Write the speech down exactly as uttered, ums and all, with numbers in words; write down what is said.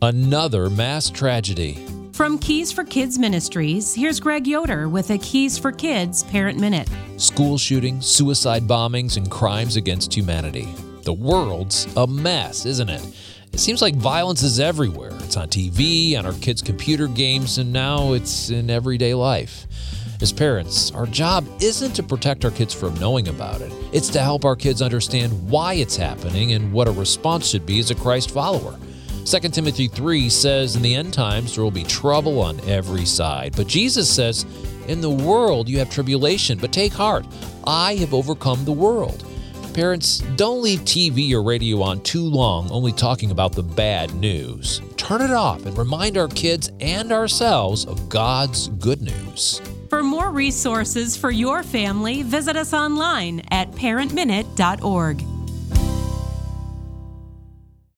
Another mass tragedy. From Keys for Kids Ministries, here's Greg Yoder with a Keys for Kids Parent Minute. School shootings, suicide bombings, and crimes against humanity. The world's a mess, isn't it? It seems like violence is everywhere. It's on T V, on our kids' computer games, and now it's in everyday life. As parents, our job isn't to protect our kids from knowing about it. It's to help our kids understand why it's happening and what a response should be as a Christ follower. Second Timothy three says, in the end times there will be trouble on every side. But Jesus says, in the world you have tribulation, but take heart. I have overcome the world. Parents, don't leave T V or radio on too long only talking about the bad news. Turn it off and remind our kids and ourselves of God's good news. For more resources for your family, visit us online at parent minute dot org.